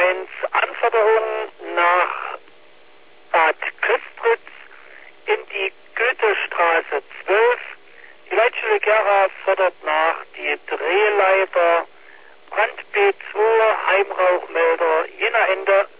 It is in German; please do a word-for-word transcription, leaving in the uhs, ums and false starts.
eins Anforderungen nach Bad Köstritz in die Goethestraße zwölf. Die Leitstelle Gera fordert nach die Drehleiter Brand B zwei Heimrauchmelder Jena Ende